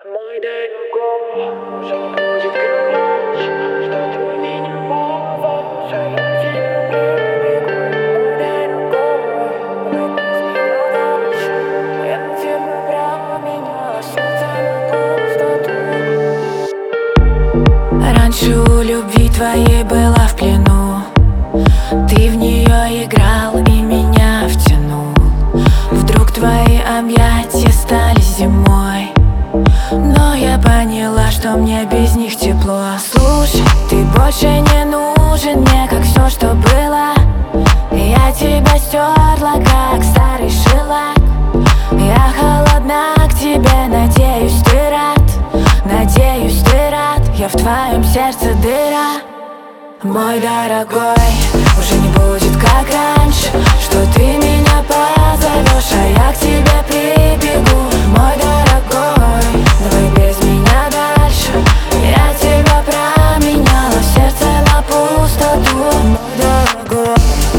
Мой дорогой, уже не будет громче, что ты меня позовешь, а я тебя прибегу. Мой дорогой, давай без меня дальше. Я тебя променяла, сердце на пустоту. Раньше у любви твоей была в плену, ты в нее играл и меня втянул. Вдруг твои объятия стали зимой, но я поняла, что мне без них тепло. Слушай, ты больше не нужен мне, как все, что было. Я тебя стерла, как старый шелак. Я холодна к тебе, надеюсь, ты рад. Надеюсь, ты рад, я в твоем сердце дыра. Мой дорогой, уже не будет как раньше, что ты меня позовешь, а я к тебе прибегу. Мой дорогой, давай без меня дальше. Я тебя променяла, сердце на пустоту. Мой дорогой,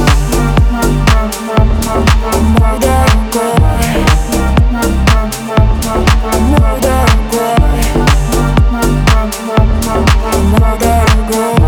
мой дорогой, мой дорогой, мой дорогой.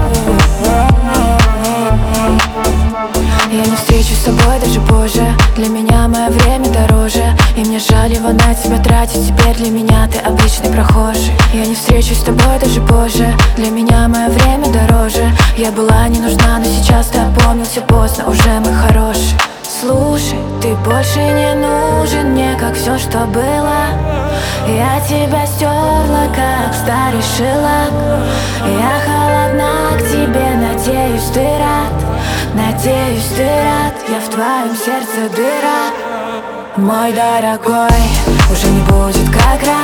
Я не встречусь с тобой даже позже. Для меня мое время дороже, и мне жаль его на тебя тратить. Теперь для меня ты обычный прохожий. Я не встречусь с тобой даже позже. Для меня мое время дороже. Я была не нужна, но сейчас ты опомнился поздно. Уже мы хорошие. Слушай, ты больше не нужен мне, как все, что было. Я тебя стерла, как старый шелак. Я холодна к тебе, надеюсь, ты рад. Надеюсь, ты рад, я в твоем сердце дыра. Мой дорогой, уже не будет как раньше.